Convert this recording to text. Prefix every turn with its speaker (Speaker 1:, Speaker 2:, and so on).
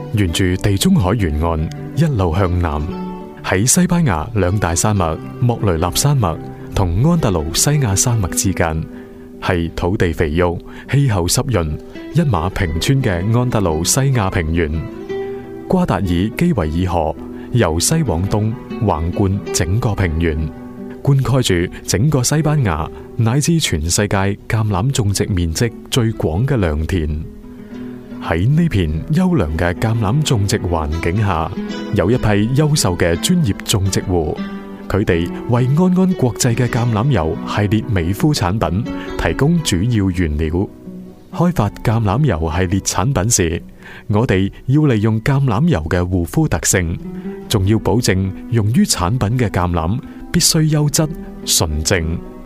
Speaker 1: 沿住地中海沿岸一路向南，喺西班牙兩大山脈莫雷納山脈同安達盧西亞山脈之間，係土地肥沃、氣候濕潤、一馬平川嘅安達盧西亞平原。瓜達爾基維爾河由西往東橫貫整個平原，灌溉住整個西班牙乃至全世界橄欖種植面積最廣嘅良田。喺呢片優良嘅橄欖種植環境下，有一批優秀嘅專業種植戶，佢哋為安安國際嘅橄欖油系列美膚產品提供主要原料。開發橄欖油系列產品時，我哋要利用橄欖油嘅護膚特性，仲要保證用於產品嘅橄欖必須優質純正。